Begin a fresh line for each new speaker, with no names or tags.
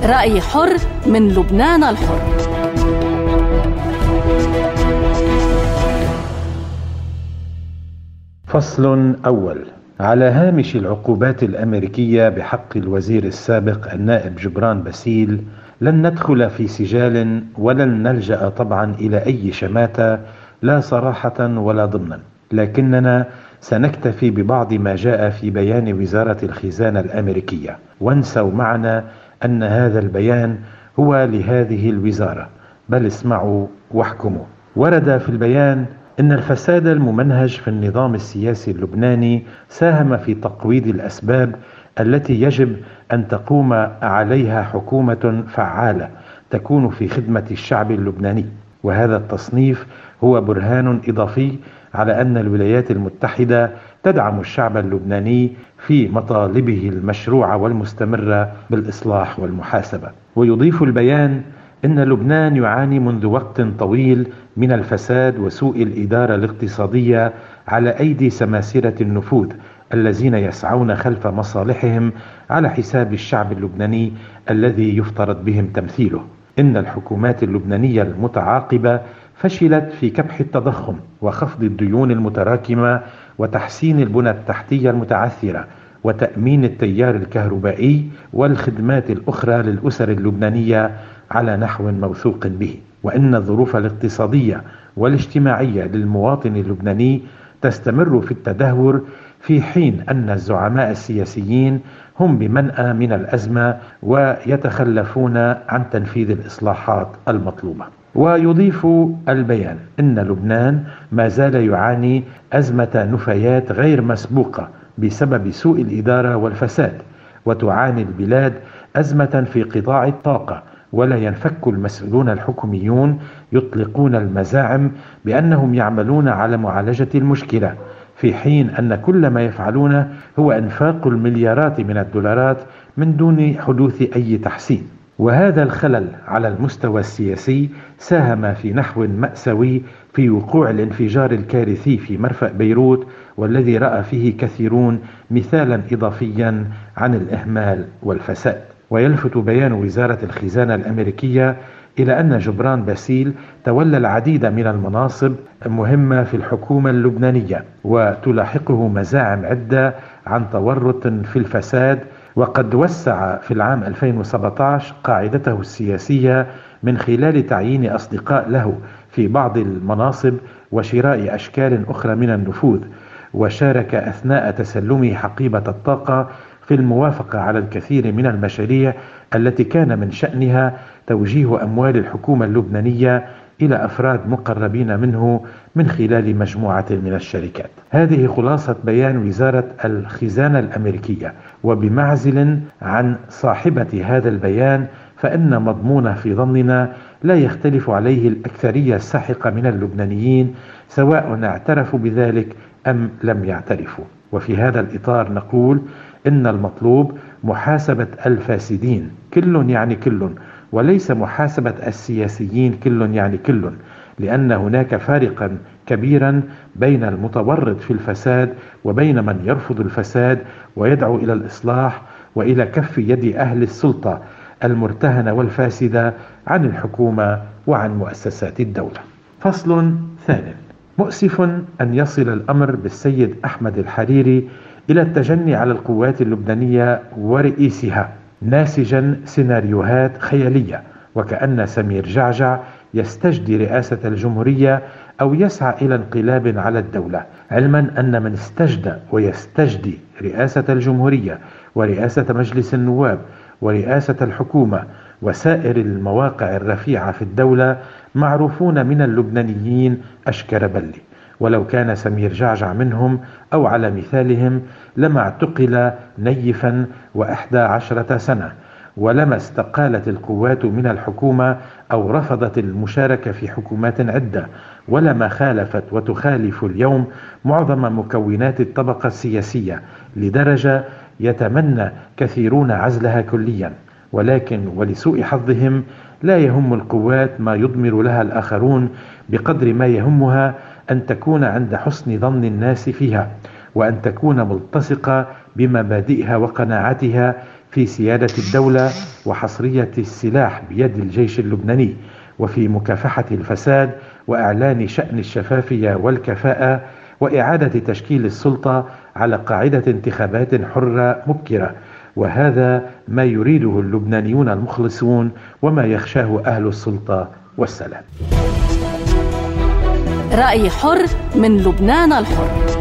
رأي حر من لبنان الحر.
فصل أول. على هامش العقوبات الأمريكية بحق الوزير السابق النائب جبران باسيل، لن ندخل في سجال ولن نلجأ طبعا إلى أي شماتة، لا صراحة ولا ضمنا، لكننا سنكتفي ببعض ما جاء في بيان وزارة الخزانة الأمريكية، وانسوا معنا أن هذا البيان هو لهذه الوزارة، بل اسمعوا واحكموا. ورد في البيان إن الفساد الممنهج في النظام السياسي اللبناني ساهم في تقويض الأسباب التي يجب أن تقوم عليها حكومة فعالة تكون في خدمة الشعب اللبناني، وهذا التصنيف هو برهان إضافي على أن الولايات المتحدة تدعم الشعب اللبناني في مطالبه المشروعة والمستمرة بالإصلاح والمحاسبة. ويضيف البيان إن لبنان يعاني منذ وقت طويل من الفساد وسوء الإدارة الاقتصادية على أيدي سماسرة النفوذ الذين يسعون خلف مصالحهم على حساب الشعب اللبناني الذي يفترض بهم تمثيله. إن الحكومات اللبنانية المتعاقبة فشلت في كبح التضخم وخفض الديون المتراكمة وتحسين البنى التحتية المتعثرة وتأمين التيار الكهربائي والخدمات الأخرى للأسر اللبنانية على نحو موثوق به. وإن الظروف الاقتصادية والاجتماعية للمواطن اللبناني تستمر في التدهور، في حين أن الزعماء السياسيين هم بمنأى من الأزمة ويتخلفون عن تنفيذ الإصلاحات المطلوبة. ويضيف البيان إن لبنان ما زال يعاني أزمة نفايات غير مسبوقة بسبب سوء الإدارة والفساد، وتعاني البلاد أزمة في قطاع الطاقة، ولا ينفك المسؤولون الحكوميون يطلقون المزاعم بأنهم يعملون على معالجة المشكلة، في حين أن كل ما يفعلونه هو إنفاق المليارات من الدولارات من دون حدوث أي تحسين. وهذا الخلل على المستوى السياسي ساهم في نحو مأساوي في وقوع الانفجار الكارثي في مرفأ بيروت، والذي رأى فيه كثيرون مثالا إضافيا عن الإهمال والفساد. ويلفت بيان وزارة الخزانة الأمريكية إلى أن جبران باسيل تولى العديد من المناصب مهمة في الحكومة اللبنانية، وتلاحقه مزاعم عدة عن تورط في الفساد، وقد وسع في العام 2017 قاعدته السياسية من خلال تعيين أصدقاء له في بعض المناصب وشراء أشكال أخرى من النفوذ، وشارك أثناء تسلمه حقيبة الطاقة في الموافقة على الكثير من المشاريع التي كان من شأنها توجيه أموال الحكومة اللبنانية إلى أفراد مقربين منه من خلال مجموعة من الشركات. هذه خلاصة بيان وزارة الخزانة الأمريكية. وبمعزل عن صاحبة هذا البيان، فإن مضمونه في ظننا لا يختلف عليه الأكثرية الساحقة من اللبنانيين، سواء اعترفوا بذلك أم لم يعترفوا. وفي هذا الإطار نقول إن المطلوب محاسبة الفاسدين، كل يعني كل، وليس محاسبة السياسيين كل يعني كل، لأن هناك فارقا كبيرا بين المتورط في الفساد وبين من يرفض الفساد ويدعو إلى الإصلاح وإلى كف يد أهل السلطة المرتهنة والفاسدة عن الحكومة وعن مؤسسات الدولة. فصل ثاني. مؤسف أن يصل الأمر بالسيد أحمد الحريري إلى التجني على القوات اللبنانية ورئيسها، ناسجا سيناريوهات خيالية، وكأن سمير جعجع يستجدي رئاسة الجمهورية أو يسعى إلى انقلاب على الدولة، علما أن من استجدى ويستجدي رئاسة الجمهورية ورئاسة مجلس النواب ورئاسة الحكومة وسائر المواقع الرفيعة في الدولة معروفون من اللبنانيين أشكر بلي، ولو كان سمير جعجع منهم أو على مثالهم لما اعتقل نيفا و11 سنة، ولما استقالت القوات من الحكومة أو رفضت المشاركة في حكومات عدة، ولما خالفت وتخالف اليوم معظم مكونات الطبقة السياسية لدرجة يتمنى كثيرون عزلها كليا. ولكن ولسوء حظهم لا يهم القوات ما يضمر لها الآخرون بقدر ما يهمها أن تكون عند حسن ظن الناس فيها، وأن تكون ملتصقة بمبادئها وقناعاتها في سيادة الدولة وحصرية السلاح بيد الجيش اللبناني، وفي مكافحة الفساد وإعلان شأن الشفافية والكفاءة، وإعادة تشكيل السلطة على قاعدة انتخابات حرة مبكرة. وهذا ما يريده اللبنانيون المخلصون وما يخشاه أهل السلطة والسلام.
رأي حر من لبنان الحر.